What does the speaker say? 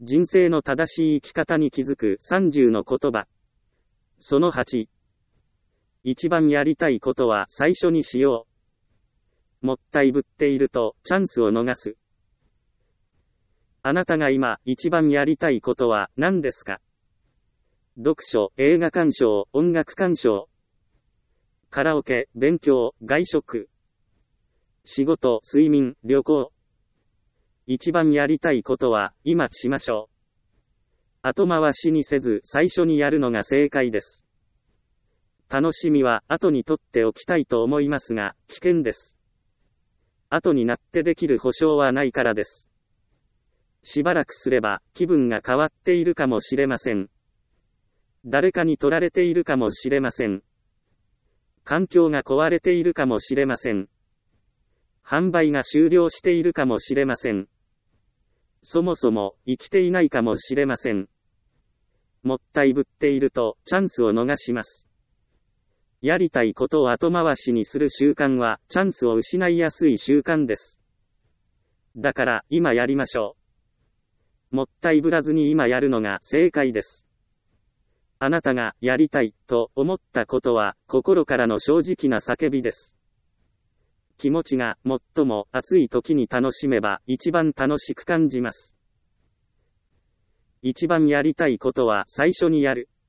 人生の正しい生き方に気づく30の言葉。その8。一番やりたいことは最初にしよう。もったいぶっているとチャンスを逃す。あなたが今一番やりたいことは何ですか？読書、映画鑑賞、音楽鑑賞。カラオケ、勉強、外食。仕事、睡眠、旅行。一番やりたいことは今しましょう。後回しにせず最初にやるのが正解です。楽しみは後に取っておきたいと思いますが、危険です。後になってできる保証はないからです。しばらくすれば気分が変わっているかもしれません。誰かに取られているかもしれません。環境が壊れているかもしれません。販売が終了しているかもしれません。そもそも生きていないかもしれません。もったいぶっているとチャンスを逃します。やりたいことを後回しにする習慣はチャンスを失いやすい習慣です。だから今やりましょう。もったいぶらずに今やるのが正解です。あなたがやりたいと思ったことは心からの正直な叫びです。気持ちが最も熱い時に楽しめば一番楽しく感じます。一番やりたいことは最初にやる。